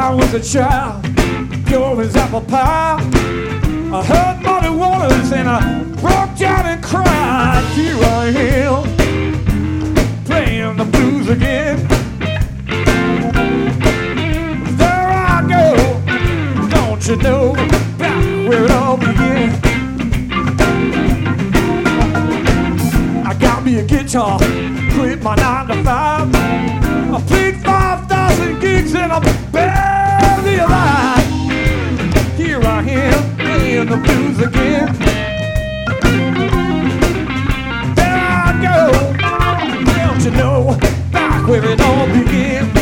I was a child, pure as apple pie. I heard muddy waters and I broke down and cried. Here I am, playing the blues again. There I go, don't you know, back where it all began. I got me a guitar, quit my 9 to 5. I played 5,000 gigs and I'm barely alive. Here I am, playing the blues again. There I go, don't you know, back where it all began.